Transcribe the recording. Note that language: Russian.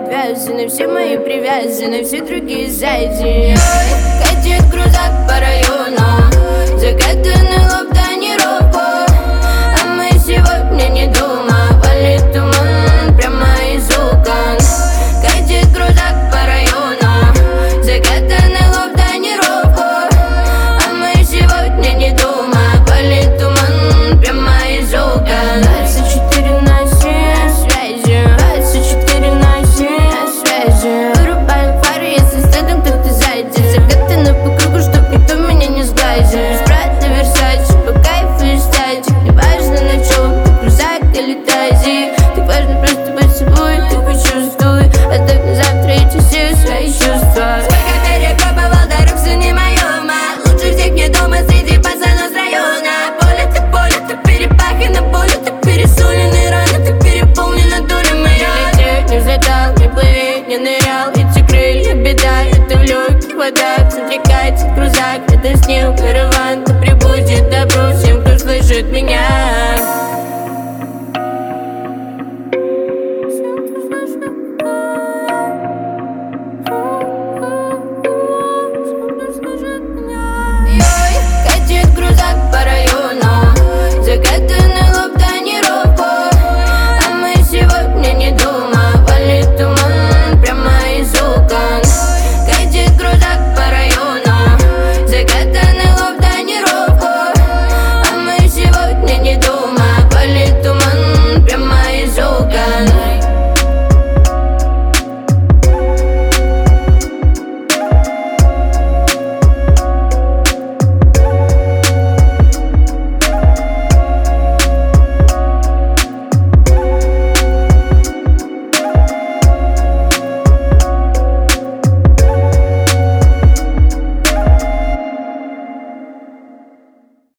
отвязаны, все мои привязаны, все другие сзади. Катит крузак по району, закатанный лоб, тонировку, а мы сегодня не дома, валит туман прямо из окон. Катит крузак по району, закатанный лоб, тонировку, а мы сегодня не дома, валит туман прямо из окон. 24 на 7 связи, 24 на 7 связи. Вырубаем фары, если следом кто-то сзади. Закатаны по кругу, чтоб никто меня не сглазил. Без брата Версачи, по кайфу и стати. Не важно на чем, ты крузак или тазик. Так важно просто быть собой,